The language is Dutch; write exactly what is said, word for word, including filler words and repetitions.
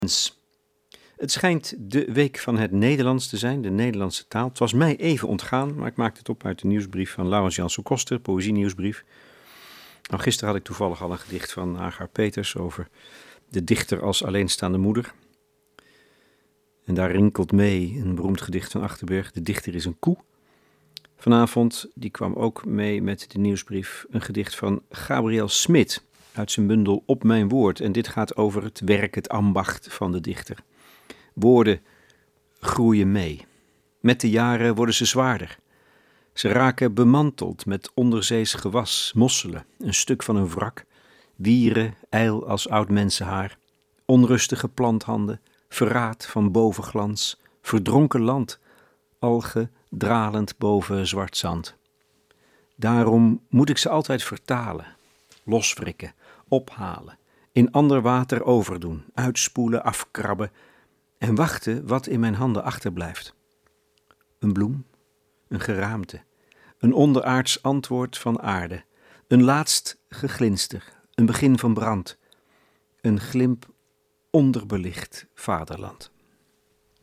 Het schijnt de week van het Nederlands te zijn, de Nederlandse taal. Het was mij even ontgaan, maar ik maakte het op uit de nieuwsbrief van Laurens Janssen Koster, poëzienieuwsbrief. Nou, gisteren had ik toevallig al een gedicht van Agar Peters over de dichter als alleenstaande moeder. En daar rinkelt mee een beroemd gedicht van Achterberg, De dichter is een koe. Vanavond, die kwam ook mee met de nieuwsbrief, een gedicht van Gabriel Smit uit zijn bundel Op mijn woord. En dit gaat over het werk, het ambacht van de dichter. Woorden groeien mee. Met de jaren worden ze zwaarder. Ze raken bemanteld met onderzees gewas, mosselen, een stuk van een wrak, wieren, ijl als oud mensenhaar, onrustige planthanden, verraad van bovenglans, verdronken land, algen dralend boven zwart zand. Daarom moet ik ze altijd vertalen, loswrikken, ophalen, in ander water overdoen, uitspoelen, afkrabben en wachten wat in mijn handen achterblijft. Een bloem, een geraamte, een onderaards antwoord van aarde, een laatst geglinster, een begin van brand, een glimp onderbelicht vaderland.